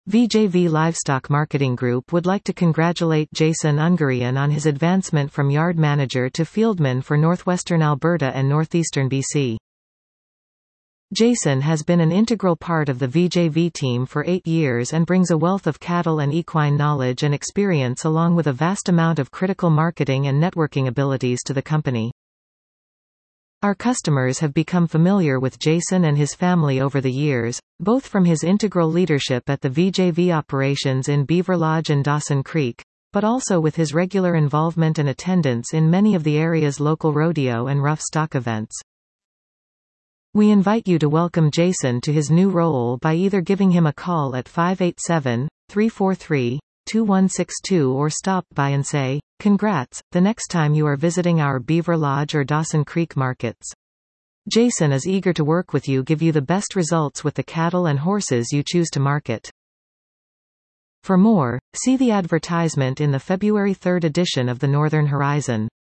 VJV Livestock Marketing Group would like to congratulate Jason Ungarian on his advancement from yard manager to fieldman for northwestern Alberta and northeastern BC. Jason has been an integral part of the VJV team for 8 years and brings a wealth of cattle and equine knowledge and experience along with a vast amount of critical marketing and networking abilities to the company. Our customers have become familiar with Jason and his family over the years, both from his integral leadership at the VJV operations in Beaver Lodge and Dawson Creek, but also with his regular involvement and attendance in many of the area's local rodeo and rough stock events. We invite you to welcome Jason to his new role by either giving him a call at 587-343-2162 or stop by and say, "Congrats," the next time you are visiting our Beaver Lodge or Dawson Creek markets. Jason is eager to work with you, give you the best results with the cattle and horses you choose to market. For more, see the advertisement in the February 3 edition of the Northern Horizon.